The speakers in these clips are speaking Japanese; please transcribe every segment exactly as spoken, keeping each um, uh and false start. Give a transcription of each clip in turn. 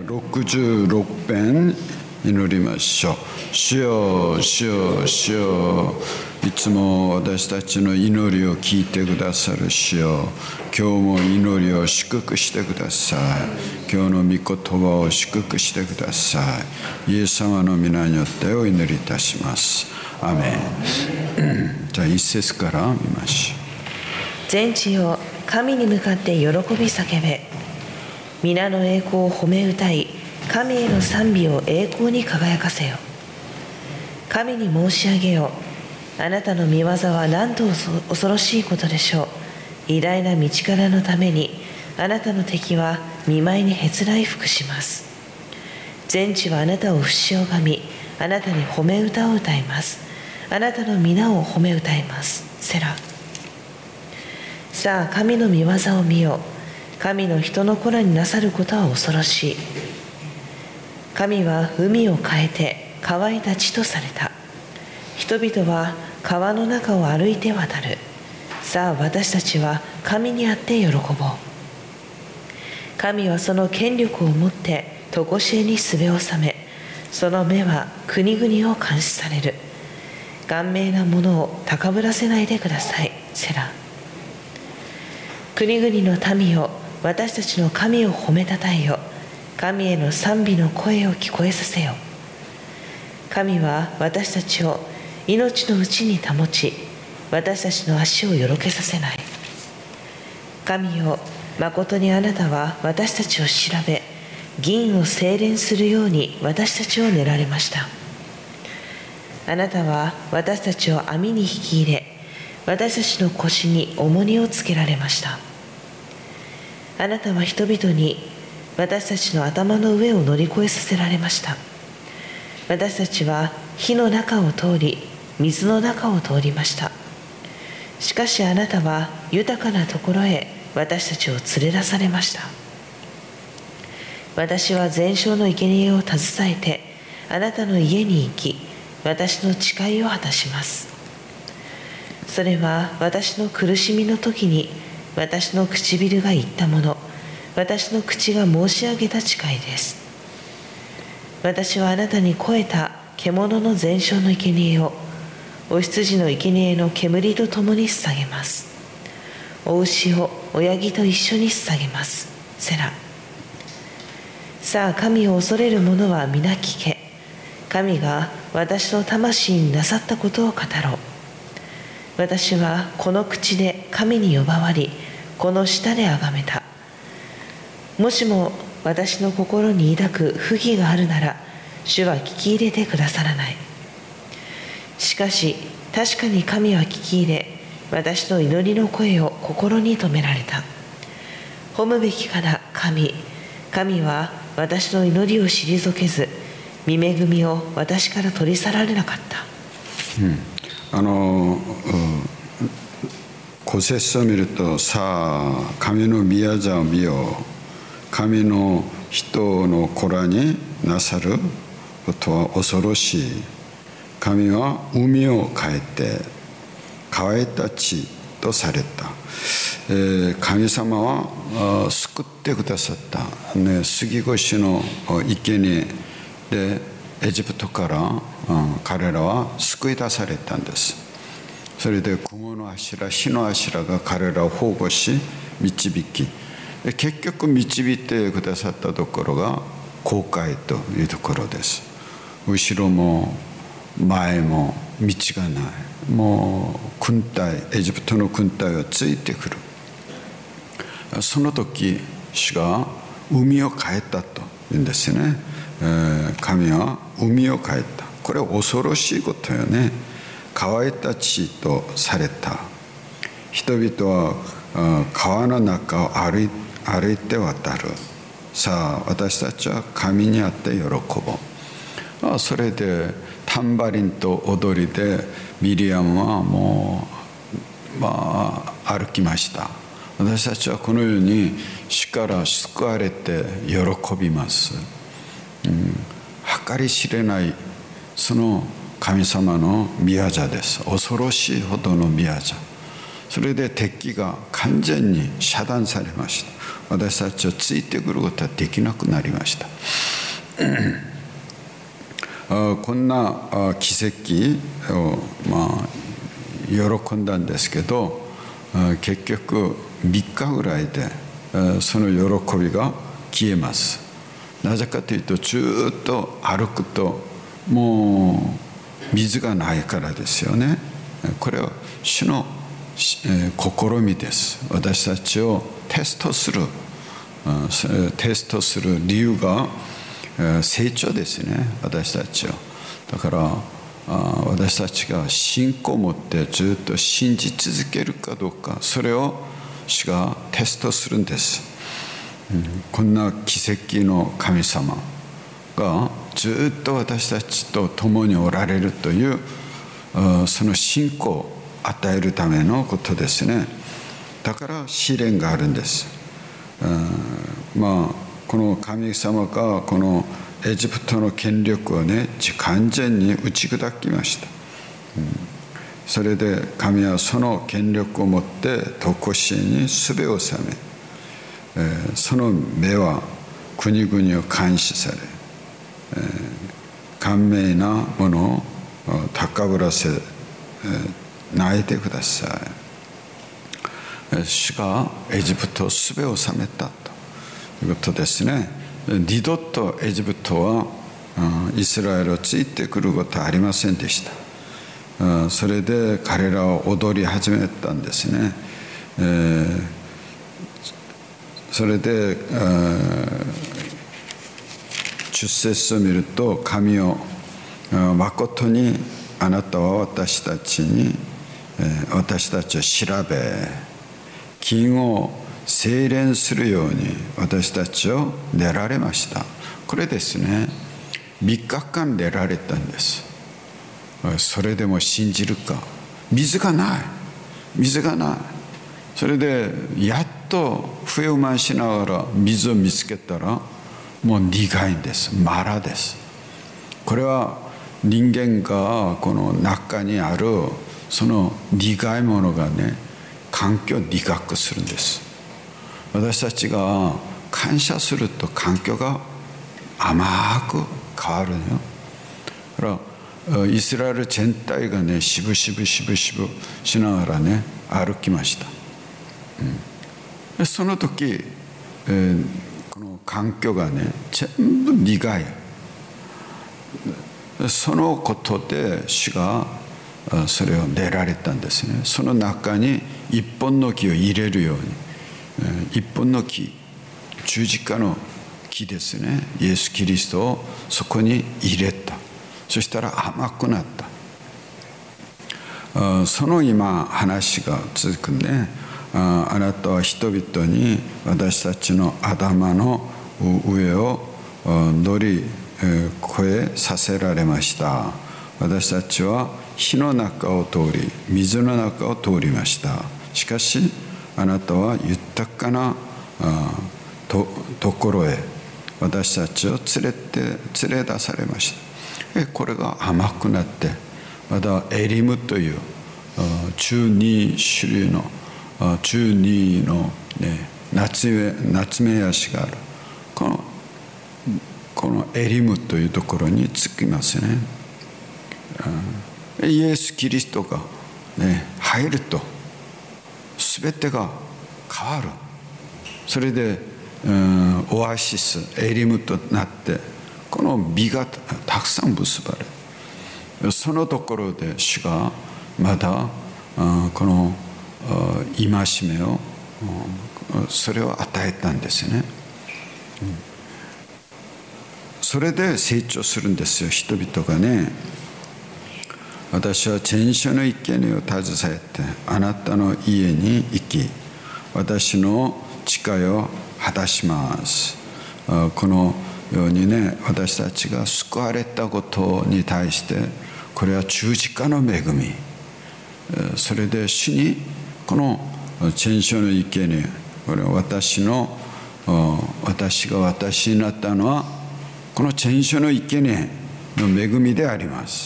ろくじゅうろくべん祈りましょう。主よ、主よ、主よ、いつも私たちの祈りを聞いてくださる主よ、今日も祈りを祝福してください。今日の御言葉を祝福してください。イエス様の皆によってお祈りいたします。アーメン。じゃあ一節から見ましょう。 全地よ、神に向かって喜び叫べ。皆の栄光を褒め歌い、神への賛美を栄光に輝かせよ。神に申し上げよ。あなたの御業はなんと恐ろしいことでしょう。偉大な道からのために、あなたの敵は見舞いにへつらい服します。全地はあなたを不死拝み、あなたに褒め歌を歌います。あなたの皆を褒め歌います。セラ。さあ、神の御業を見よ。神の人の子らになさることは恐ろしい。神は海を変えて乾いた地とされた。人々は川の中を歩いて渡る。さあ、私たちは神にあって喜ぼう。神はその権力をもって常しえにすべを収め、その目は国々を監視される。顔面なものを高ぶらせないでください。セラ。国々の民よ、私たちの神を褒めたたえよ。神への賛美の声を聞こえさせよ。神は私たちを命のうちに保ち、私たちの足をよろけさせない。神よ、まことにあなたは私たちを調べ、銀を精錬するように私たちを練られました。あなたは私たちを網に引き入れ、私たちの腰に重荷をつけられました。あなたは人々に私たちの頭の上を乗り越えさせられました。私たちは火の中を通り、水の中を通りました。しかしあなたは豊かなところへ私たちを連れ出されました。私は全焼の生贄を携えてあなたの家に行き、私の誓いを果たします。それは私の苦しみの時に私の唇が言ったもの、私の口が申し上げた誓いです。私はあなたに肥えた獣の全焼の生贄を、お羊の生贄の煙とともに捧げます。お牛を親木と一緒に捧げます。セラ。さあ、神を恐れる者は皆聞け。神が私の魂になさったことを語ろう。私はこの口で神に呼ばわり、この舌で崇めた。もしも私の心に抱く不義があるなら、主は聞き入れてくださらない。しかし確かに神は聞き入れ、私の祈りの声を心に留められた。褒むべきかな神。神は私の祈りを退けず、御恵みを私から取り去られなかった。 うん、あのご節を見ると、さあ神の御業を見よう。神の人の子らになさることは恐ろしい。神は海を変えて乾いた地とされた。えー、神様は救ってくださった、ね、杉越の生贄でエジプトから、うん、彼らは救い出されたんです。それで雲の柱、火の柱が彼らを保護し導き、結局導いてくださったところが紅海というところです。後ろも前も道がない。もう軍隊、エジプトの軍隊はついてくる。その時主が海を変えたというんですね。えー、神は海を変えた。これは恐ろしいことよね。乾いた地とされた。人々は川の中を歩いて歩いて渡る。さあ私たちは神にあって喜ぼう。それでタンバリンと踊りでミリアムはもうまあ歩きました。私たちはこのように主から救われて喜びます。うん、計り知れないその神様の御業です。恐ろしいほどの御業。それで敵が完全に遮断されました。私たちはついてくることはできなくなりました。 こんな奇跡をまあ喜んだんですけど、結局みっかぐらいでその喜びが消えます。なぜかというと、ずっと歩くともう水がないからですよね。これは主の試みです。私たちをテストするテストする理由が成長ですね、私たちを。だから私たちが信仰を持ってずっと信じ続けるかどうか、それを主がテストするんです。こんな奇跡の神様がずっと私たちと共におられるというその信仰を与えるためのことですね。だから試練があるんです。まあこの神様がこのエジプトの権力をね完全に打ち砕きました。それで神はその権力を持って常しえにすべを治め、その目は国々を監視され、寛明なものを高ぶらせ泣いてください。主がエジプトをすべを治めたということですね。二度とエジプトはイスラエルをついてくることはありませんでした。それで彼らは踊り始めたんですね。それでじゅっ節を見ると、神を誠にあなたは私たちに私たちを調べ、金を精錬するように私たちを練られました。これですね、みっかかん練られたんです。それでも信じるか。水がない水がない。それでやっと冬を満しながら水を見つけたら、もう苦いんです。マラです。これは人間がこの中にあるその苦いものがね、環境を苦くするんです。私たちが感謝すると環境が甘く変わるのよ。だからイスラエル全体がね、しぶしぶしぶしぶしながらね歩きました。うん、その時、えー、この環境がね全部苦い。そのことで主がそれを練られたんですね。その中に一本の木を入れるように、一本の木、十字架の木ですね、イエス・キリストをそこに入れた。そしたら甘くなった。その今話が続くね。あなたは人々に私たちの頭の上を乗り越えさせられました。私たちは火の中を通り水の中を通りました。しかしあなたは豊かなと, ところへ私たちを連れて連れ出されました。これが甘くなって、またエリムというじゅうに種類のじゅうにの、ね、ナツメ、ナツメヤシがある。このこのエリムというところにつきますね。イエス・キリストが、ね、入ると全てが変わる。それで、うん、オアシス、エリムとなって、この美がたくさん結ばれる。そのところで主がまだこの戒めをそれを与えたんですね。それで成長するんですよ、人々がね。私は全書の生贄を携えてあなたの家に行き、私の誓いを果たします。このようにね、私たちが救われたことに対して、これは十字架の恵み。それで主にこの全書の生贄、これは私の私が私になったのはこの全書の生贄の恵みであります。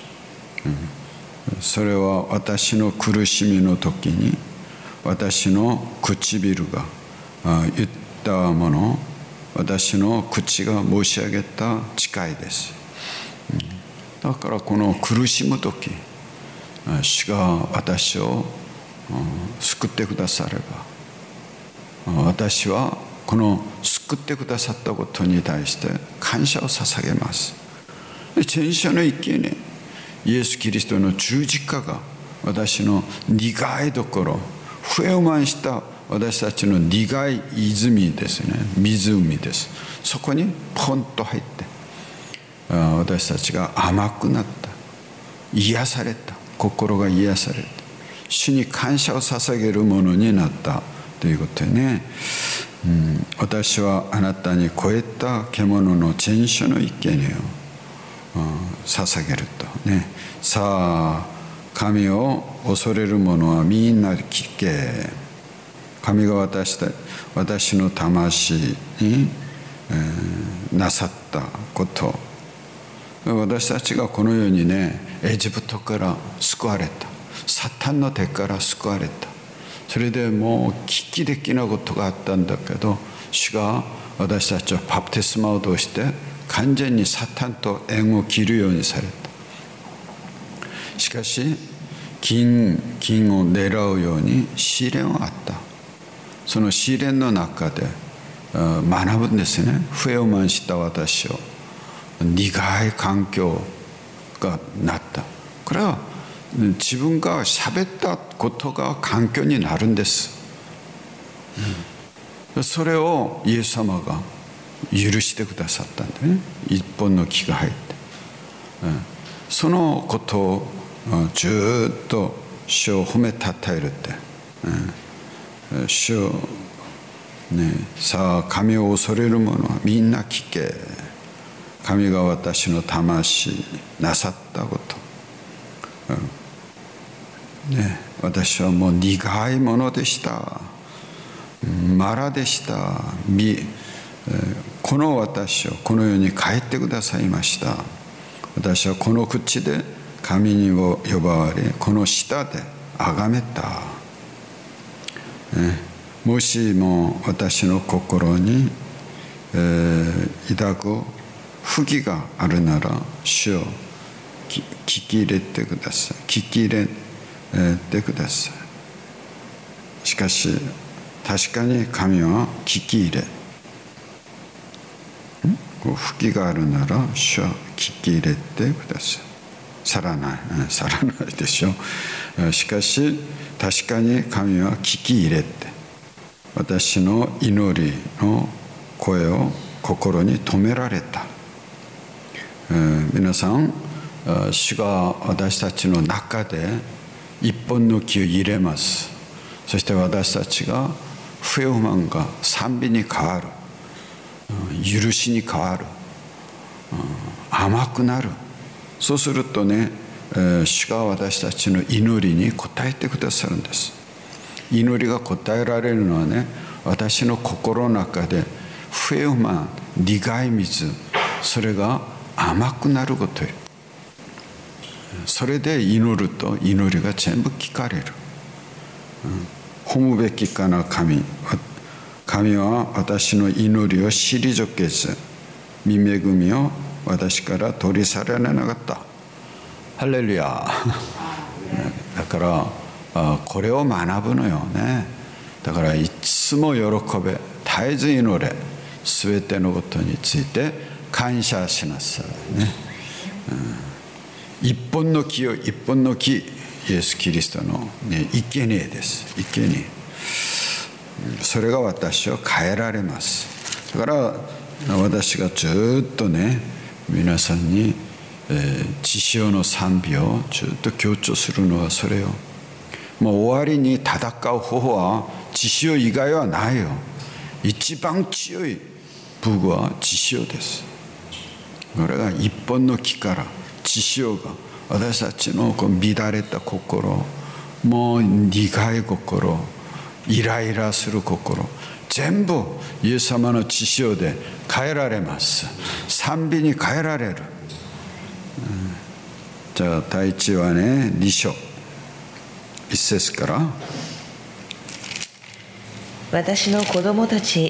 それは私の苦しみの時に、私の唇が言ったもの、 私の口が申し上げた誓いです。だからこの苦しむ時、主が私を救ってくだされば、私はこの救ってくださったことに対して感謝を捧げます。全書の一見にイエス・キリストの十字架が私の苦いところ、不平満した私たちの苦い泉ですね、湖です。そこにポンと入って私たちが甘くなった、癒された、心が癒された、主に感謝を捧げるものになったということでね、うん、私はあなたに超えた獣の全種の生贄を、うん、捧げるとね。さあ神を恐れる者はみんな聞け。神が私た私の魂に、えー、なさったこと、私たちがこのようにね、エジプトから救われた、サタンの手から救われた。それでもう危機的なことがあったんだけど、主が私たちをバプテスマを通して完全にサタンと縁を切るようにされた。しかし金金を狙うように試練はあった。その試練の中で学ぶんですね。不平満した私を苦い環境がなった。これは自分が喋ったことが環境になるんです、うん、それをイエス様が許してくださったんでね、一本の木が入って、うん、そのことをずっと主を褒めたたえるって、うん、主をね、さあ神を恐れる者はみんな聞け。神が私の魂なさったこと、うんね、私はもう苦いものでした、マラでした。この私をこの世に帰ってくださいました。私はこの口で神に呼ばわれ、この舌で崇めた、ね、もしも私の心に、えー、抱く不義があるなら主を聞き入れてください。聞き入れてください。しかし確かに神は聞き入れ、不義があるなら主は聞き入れてください。去らない、去らないでしょう。しかし確かに神は聞き入れて、私の祈りの声を心に留められた。えー、皆さん、主が私たちの中で一本の木を入れます。そして私たちが不平満が賛美に変わる、許しに変わる、甘くなる。そうするとね、主が私たちの祈りに応えてくださるんです。祈りが応えられるのはね、私の心の中で不平満、苦い水、それが甘くなることよ。それで祈ると祈りが全部聞かれる。褒むべきかな神。神は私の祈りを退けず、御恵みを私から取り去られなかった。ハレルヤ。だからこれを学ぶのよね。だからいつも喜べ、絶えず祈れ、すべてのことについて感謝しなさいね。うん、一本の木を一本の木、イエス・キリストの、ね、生贄です。生贄。それが私を変えられます。だから私がずっとね、皆さんに、えー、血潮の賛美をずっと強調するのはそれよ。もう終わりに戦う方法は血潮以外はないよ。一番強い武具は血潮です。これが一本の木から血潮が私たちのこう乱れた心、もう苦い心、イライラする心、全部イエス様の血潮で変えられます。賛美に変えられる。うん、じゃあ第一はね、に章一節から。 私の子供たち、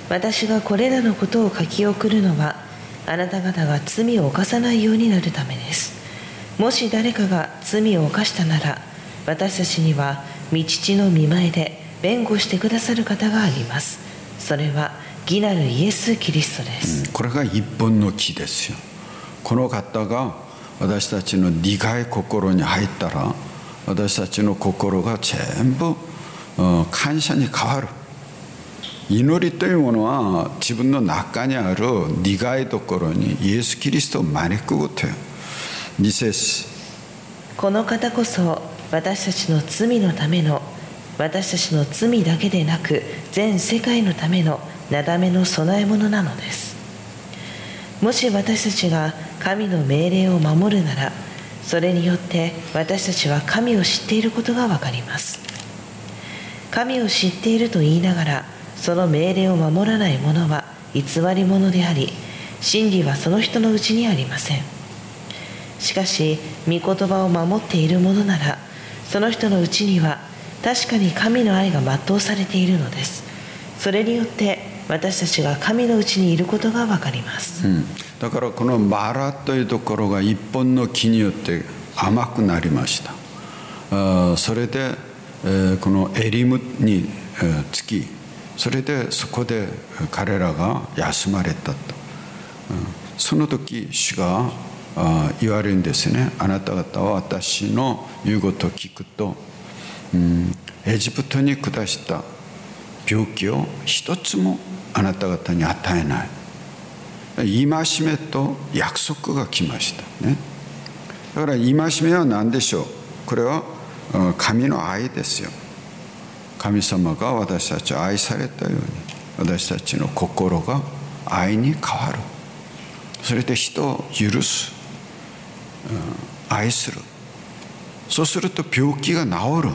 私がこれらのことを書き送るのは、あなた方が罪を犯さないようになるためです。もし誰かが罪を犯したなら、私たちには御父の御前で弁護してくださる方があります。それは義なるイエス・キリストです。 うん、これが一本の木ですよ。この方が私たちの苦い心に入ったら、私たちの心が全部感謝に変わる。祈りというものは自分の中にある苦いところにイエス・キリストを招くことよ。に節、 この方こそ私たちの罪のための、私たちの罪だけでなく全世界のためのなだめの供え物なのです。もし私たちが神の命令を守るなら、それによって私たちは神を知っていることがわかります。神を知っていると言いながら、その命令を守らない者は偽り者であり、真理はその人のうちにありません。しかし、御言葉を守っている者なら、その人のうちには確かに神の愛が全うされているのです。それによって私たちが神のうちにいることがわかります。 うん、だからこのマラというところが一本の木によって甘くなりました。あ、それで、えー、このエリムに、えー、つき、それでそこで彼らが休まれたと、うん、その時主があ言われるんですね。あなた方は私の言うことを聞くと、うん、エジプトに下した病気を一つもあなた方に与えない。戒めと約束が来ましたね。だから戒めは何でしょう。これは神の愛ですよ。神様が私たちを愛されたように、私たちの心が愛に変わる。それで人を許す、愛する。そうすると病気が治る。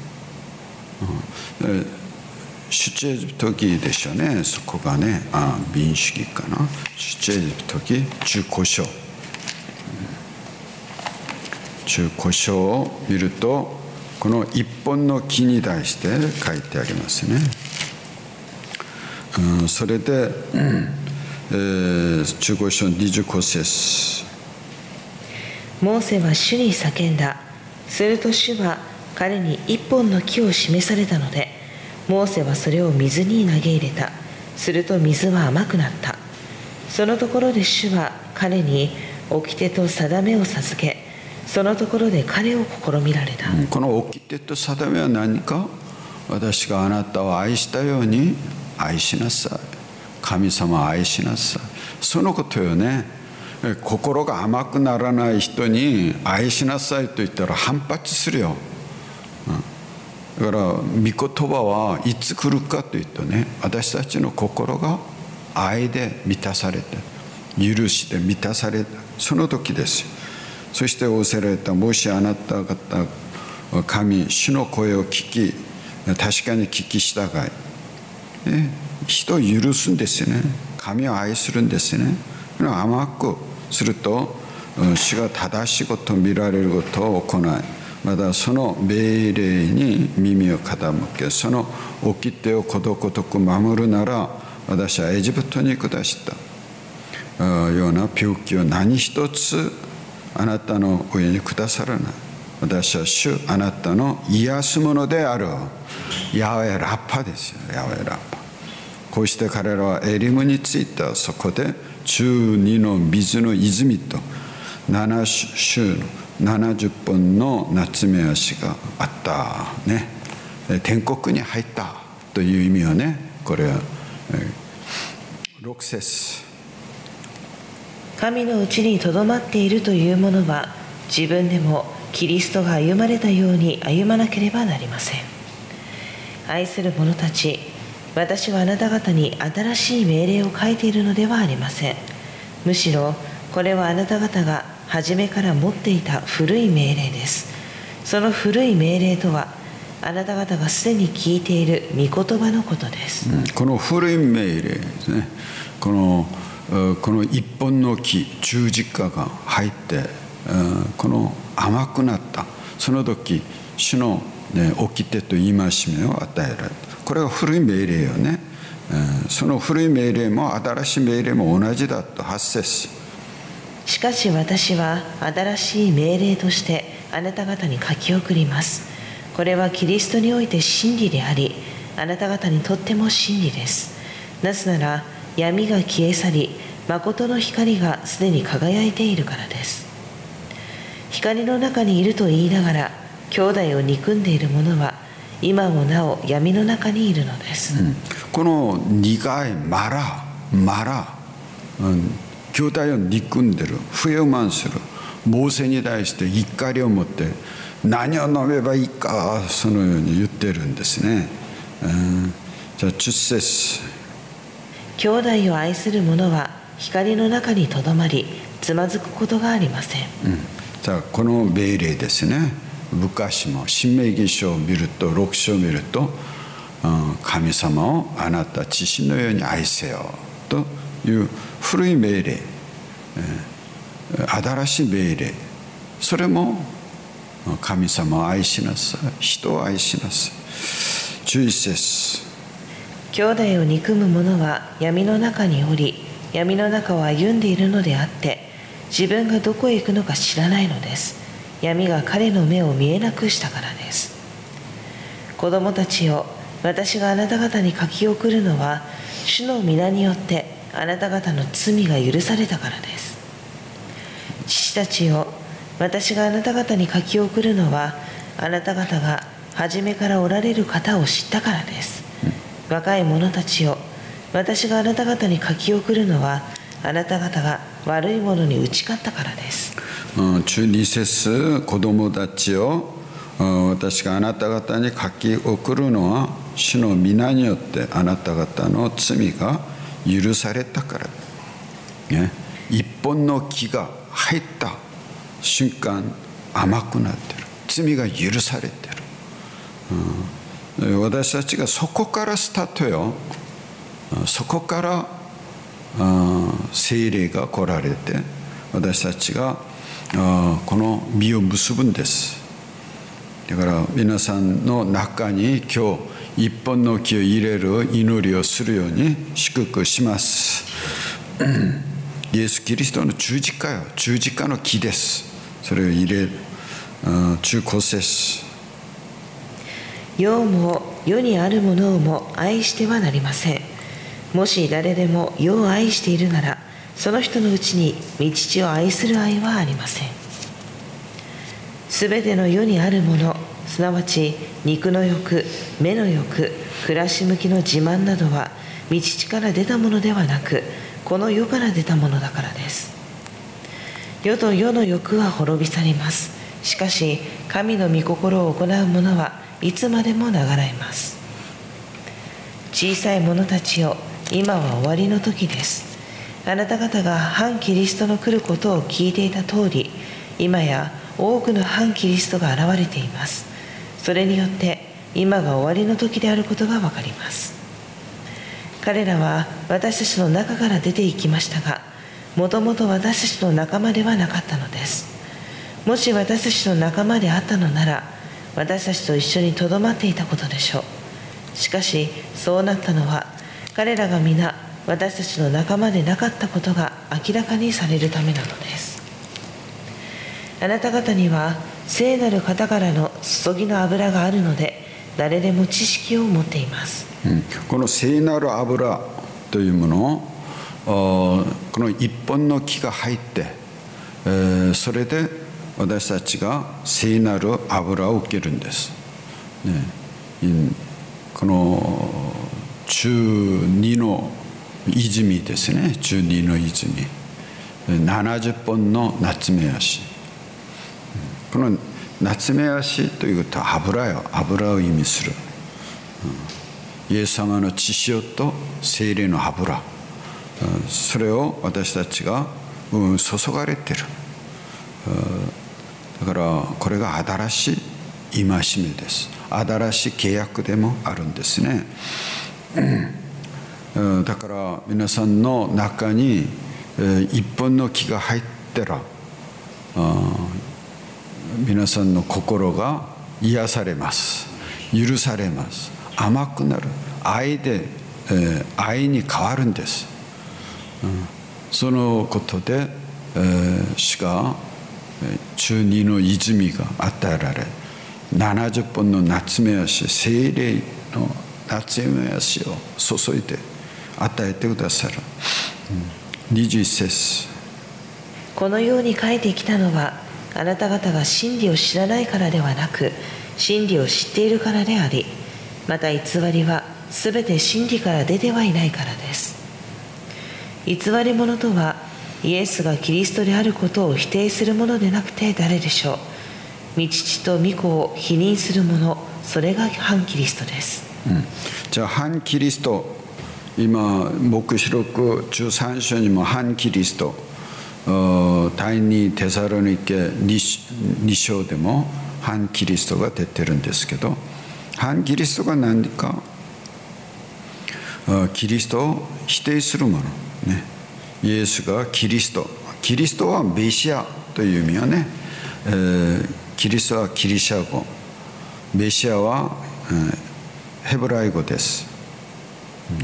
出エジプト記でしょうね。そこがね、あ、民主記かな。出エジプト記じゅうご章、じゅうご章を見ると、この一本の木に対して書いてありますね。うん、それで、うんえー、じゅうご章にじゅうご節。 モーセは主に叫んだ。すると主は彼に一本の木を示されたので、モーセはそれを水に投げ入れた。すると水は甘くなった。そのところで主は彼に掟と定めを授け、そのところで彼を試みられた。 うん、この掟と定めは何か。私があなたを愛したように愛しなさい。神様を愛しなさい。そのことよね。心が甘くならない人に愛しなさいと言ったら反発するよ。うん、だから御言葉はいつ来るかというとね、私たちの心が愛で満たされて、許しで満たされたその時ですよ。そして仰せられた。もしあなた方神主の声を聞き、確かに聞き従い、ね、人を許すんですよね。神を愛するんですよね。甘くすると主が正しいことを見られることを行い、またその命令に耳を傾け、その掟をことごとく守るなら、私はエジプトに下したような病気を何一つあなたの上に下さらない。私は主あなたの癒すものである。ヤハウェラッパですよ。ヤハウェラッパ。こうして彼らはエリムに着いた。そこでじゅうにの水の泉となな種のななじゅっぽんの夏目足があったね。天国に入ったという意味はね、これはろく節。 神のうちにとどまっているというものは、自分でもキリストが歩まれたように歩まなければなりません。愛する者たち、私はあなた方に新しい命令を書いているのではありません。むしろこれはあなた方が初めから持っていた古い命令です。その古い命令とは、あなた方がすでに聞いている御言葉のことです。 うん、この古い命令ですね。このこの一本の木、十字架が入って、この甘くなったその時、主の、ね、掟と戒めを与えられた。これは古い命令よね。 その古い命令も新しい命令も同じだとはち節。 しかし私は新しい命令としてあなた方に書き送ります。これはキリストにおいて真理であり、あなた方にとっても真理です。なぜなら闇が消え去り、誠の光がすでに輝いているからです。光の中にいると言いながら兄弟を憎んでいる者は今もなお闇の中にいるのです、 うん、この苦いマラマラ、うん、兄弟を憎んでる、不平満するモーセに対して怒りを持って何を飲めばいいか、そのように言ってるんですね、うん、じゃあじゅっ節。 兄弟を愛する者は光の中にとどまりつまずくことがありません、 うん、じゃあこの命令ですね。昔も申命記書を見るとろく章を見ると、神様をあなた自身のように愛せよという古い命令、新しい命令、それも神様を愛しなさい、人を愛しなさい。じゅういち節。 兄弟を憎む者は闇の中におり、闇の中を歩んでいるのであって自分がどこへ行くのか知らないのです。闇が彼の目を見えなくしたからです。子供たちよ、私があなた方に書き送るのは主の皆によってあなた方の罪が許されたからです。父たちよ、私があなた方に書き送るのはあなた方が初めからおられる方を知ったからです。若い者たちよ、私があなた方に書き送るのはあなた方が悪いものに打ち勝ったからです。 じゅうに節。子供たちを私があなた方に書き送るのは主の皆によってあなた方の罪が許されたから、ね、一本の木が入った瞬間甘くなってる、罪が許されてる、うん、私たちがそこからスタートよ。そこから聖霊が来られて私たちがこの実を結ぶんです。だから皆さんの中に今日一本の木を入れる祈りをするように祝福します。イエス・キリストの十字架よ、十字架の木です。それを入れる。じゅうご節。 世も世にあるものをも愛してはなりません。もし誰でも世を愛しているならその人のうちに御父を愛する愛はありません。すべての世にあるもの、すなわち肉の欲、目の欲、暮らし向きの自慢などは御父から出たものではなく、この世から出たものだからです。世と世の欲は滅び去ります。しかし神の御心を行う者はいつまでも流らえます。小さい者たちよ、今は終わりの時です。あなた方が反キリストの来ることを聞いていた通り、今や多くの反キリストが現れています。それによって今が終わりの時であることがわかります。彼らは私たちの中から出て行きましたが、もともと私たちの仲間ではなかったのです。もし私たちの仲間であったのなら、私たちと一緒にとどまっていたことでしょう。しかしそうなったのは、彼らが皆私たちの仲間でなかったことが明らかにされるためなのです。あなた方には聖なる方からの注ぎの油があるので、誰でも知識を持っています、 うん、この聖なる油というものをこの一本の木が入って、えー、それで私たちが聖なる油を受けるんです、ね、この中二の泉ですね。中二の泉、ななじゅっぽんの夏目足。この夏目足というと油よ、油を意味する、イエス様の血潮と聖霊の油、それを私たちが注がれている。だからこれが新しい戒めです。新しい契約でもあるんですね。だから皆さんの中に一本の木が入ったら、皆さんの心が癒されます。許されます。甘くなる。愛で愛に変わるんです。そのことで主が中二の泉が与えられ、ななじゅっぽんの夏目足、聖霊の夏目足を注いで与えてくださる。にじゅういち節、 このように書いてきたのは、あなた方が真理を知らないからではなく、真理を知っているからであり、また偽りはすべて真理から出てはいないからです。偽り者とは、イエスがキリストであることを否定する者でなくて誰でしょう。御父と御子を否認する者、それが反キリストです。 うん、じゃあ反キリスト、今黙示録じゅうさん章にも反キリスト、第二テサロニケに章でも反キリストが出てるんですけど、反キリストが何か、キリストを否定するものね。イエスがキリスト、キリストはメシアという意味はね、えー、キリストはギリシャ語、メシアは、えー、ヘブライ語です。うん、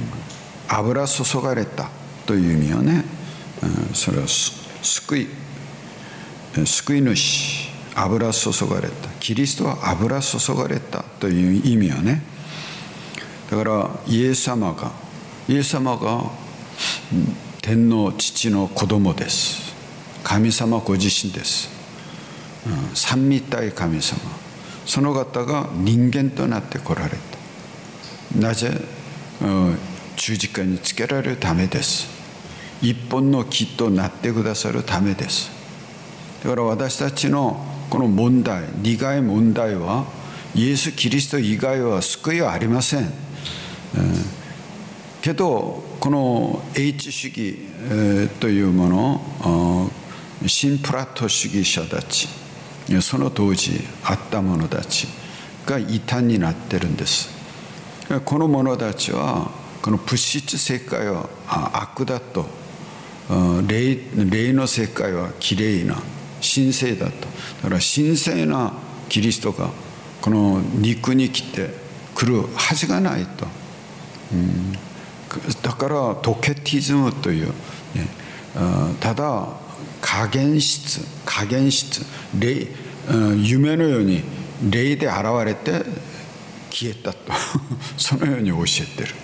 油注がれたという意味はね、うん、それは救い、救い主、油注がれた、キリストは油注がれたという意味はね。だからイエス様がイエス様が、うん、天皇父の子供です。神様ご自身です。うん、三位一体神様、その方が人間となって来られた。なぜ、うん、十字架につけられるためです。一本の木となってくださるためです。だから私たちのこの問題、苦い問題は、イエス・キリスト以外は救いはありません。うん、けどこの H 主義、えー、というもの、新プラト主義者たち、その当時あった者たちが異端になってるんです。この者たちはこの物質世界は悪だと、霊、霊の世界はきれいな神聖だと。だから神聖なキリストがこの肉に来て来るはずがないと。うん、だからトケティズムという、ね、ただ影質影質霊、夢のように霊で現れて消えたとそのように教えてる。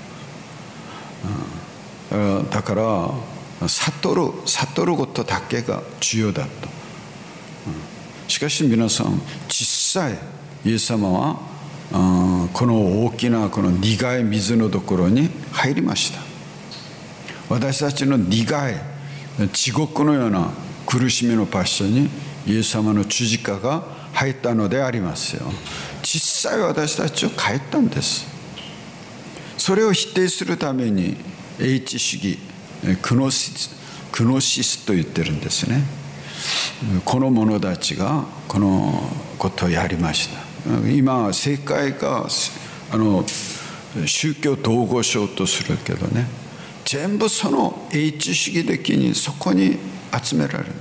うん、だから悟る悟ることだけが重要だと。うん、しかし皆さん、実際イエス様はこの大きなこの苦い水のところに入りました。私たちの苦い地獄のような苦しみの場所にイエス様の十字架が入ったのでありますよ。実際私たちを変えたんです。それを否定するために H 主義クノシス、クノシスと言ってるんですね。この者たちがこのことをやりました。今世界があの宗教統合しようとするけどね、全部その H 主義的にそこに集められる。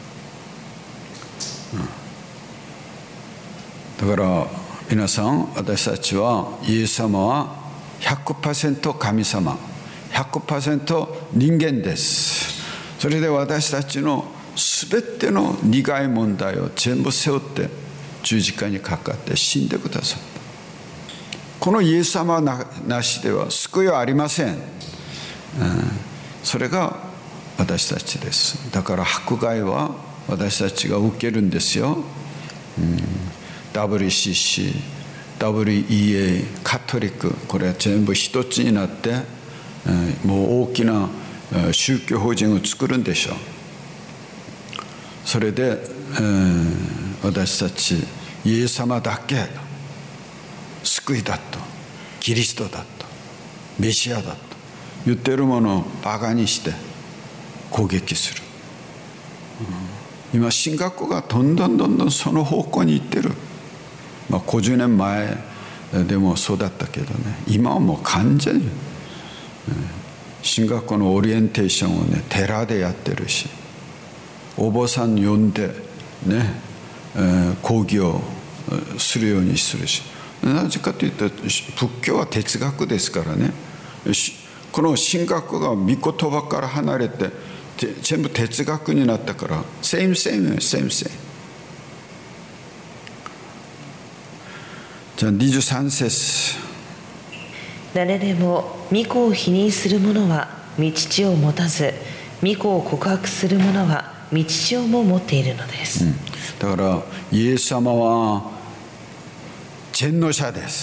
うん、だから皆さん、私たちはイエス様は ひゃくパーセント 神様、ひゃくパーセント 人間です。それで私たちのすべての苦い問題を全部背負って十字架にかかって死んでくださった。このイエス様なしでは救いはありません。うん、それが私たちです。だから迫害は私たちが受けるんですよ。うん、ダブリューシーシー、ダブリューイーエー、カトリック、これは全部一つになって、うん、もう大きな宗教法人を作るんでしょう。それで、うん、私たちイエス様だけ救いだと、キリストだと、メシアだと言っているものをバカにして攻撃する。うん、今神学校がどんどんどんどんその方向に行ってる。まあごじゅうねんまえでもそうだったけどね、今はもう完全に、うん、神学校のオリエンテーションをね寺でやってるし、お坊さん呼んでね、えー、講義をするようにするし、なぜかというと仏教は哲学ですからね、 この神学が御言葉から離れて全部哲学になったから、セイムセイムセイムセイム。じゃあにじゅうさん節。 誰でも御子を否認する者は御父を持たず、御子を告白する者は御父をも持っているのです、うん、 だからイエス様は全能者です。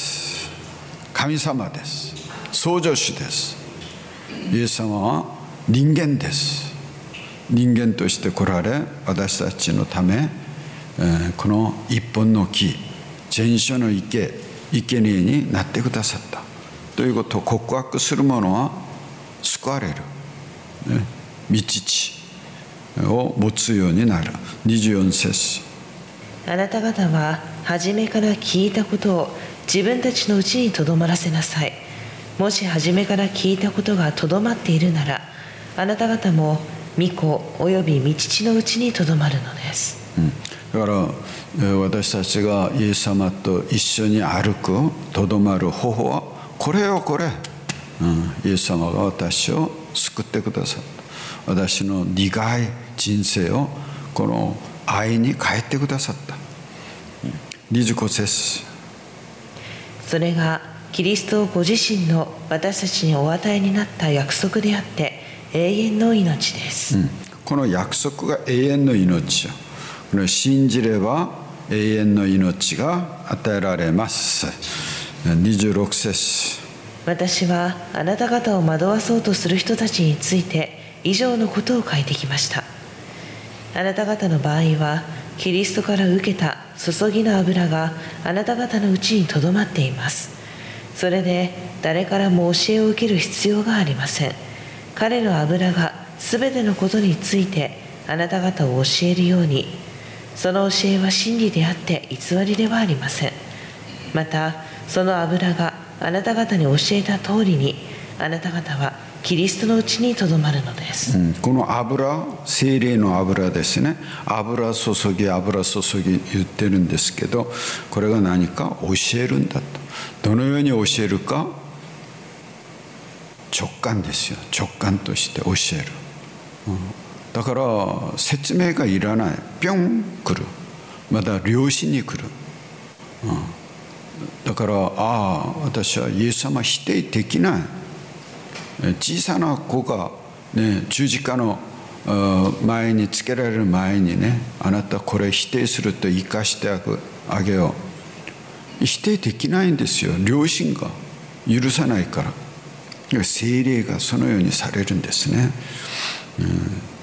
神様です。創造主です。イエス様は人間です。人間として来られ、私たちのため、えー、この一本の木、全書の生贄になってくださったということを告白する者は救われる、ね、御父を持つようになる。にじゅうよん節。 あなた方は初めから聞いたことを自分たちのうちにとどまらせなさい。もし初めから聞いたことがとどまっているなら、あなた方も御子および御父のうちにとどまるのです、 うん、だから私たちがイエス様と一緒に歩くとどまる方法はこれよこれ、うん、イエス様が私を救ってくださった。私の苦い人生をこの愛に変えてくださった。にじゅうご節。 それがキリストご自身の私たちにお与えになった約束であって永遠の命です、うん、 この約束が永遠の命よ。これを信じれば永遠の命が与えられます。にじゅうろく節。 私はあなた方を惑わそうとする人たちについて以上のことを書いてきました。あなた方の場合はキリストから受けた注ぎの油があなた方のうちにとどまっています。それで誰からも教えを受ける必要がありません。彼の油がすべてのことについてあなた方を教えるように、その教えは真理であって偽りではありません。またその油があなた方に教えた通りに、あなた方はキリストのうちにとどまるのです、うん、 この油、聖霊の油ですね。油注ぎ油注ぎ言ってるんですけど、これが何か教えるんだと。どのように教えるか、直感ですよ。直感として教える、うん、だから説明がいらない。ピョン来る。また良心に来る、うん、だからああ私はイエス様否定できない。小さな子が、ね、十字架の前につけられる前にね、あなたこれ否定すると生かしてあげよう。否定できないんですよ。良心が許さないから。聖霊がそのようにされるんですね、うん、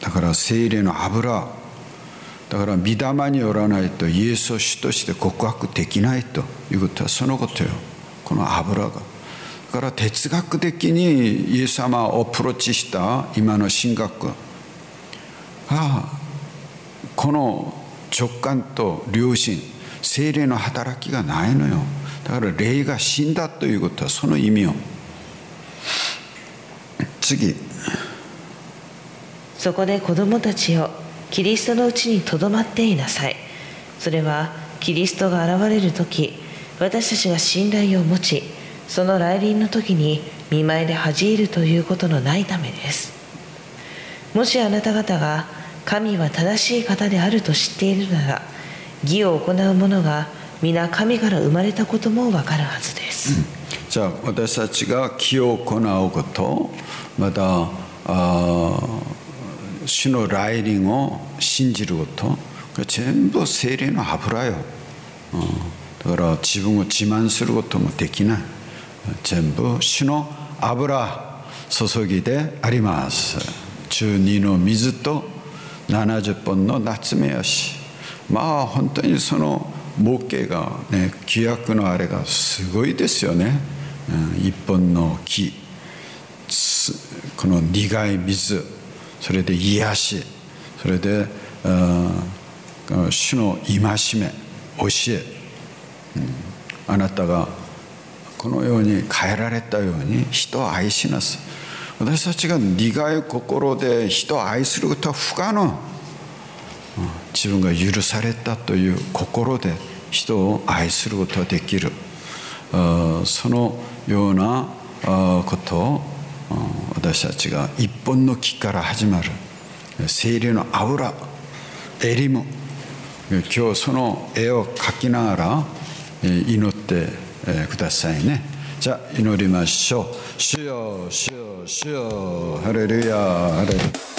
だから聖霊の油だから御霊によらないとイエスを主として告白できないということはそのことよ。この油がだから哲学的にイエス様をアプローチした今の神学は、ああこの直感と良心、聖霊の働きがないのよ。だから霊が死んだということはその意味よ。次。 そこで子供たちよ、キリストのうちにとどまっていなさい。それはキリストが現れるとき、私たちが信頼を持ち、その来臨の時に見舞いで恥じるということのないためです。もしあなた方が神は正しい方であると知っているなら、義を行う者が皆神から生まれたこともわかるはずです、うん、 じゃあ私たちが義を行うこと、またあ主の来臨を信じること、これ全部聖霊の油よ、うん、だから自分を自慢することもできない。全部主の油注ぎであります。じゅうにの水とななじゅっぽんの夏目足。まあ本当にその模型がね、規約のあれがすごいですよね、うん、一本の木、この苦い水、それで癒し、それで主の戒め、教え、うん、あなたがこのように変えられたように人を愛しなさい。私たちが苦い心で人を愛することは不可能。自分が許されたという心で人を愛することができる。そのようなことを私たちが一本の木から始まる聖霊の油、エリム、今日その絵を描きながら祈ってくださいね。じゃあ祈りましょう。主よ、主よ、主よ、ハレルヤ、ハレルヤ。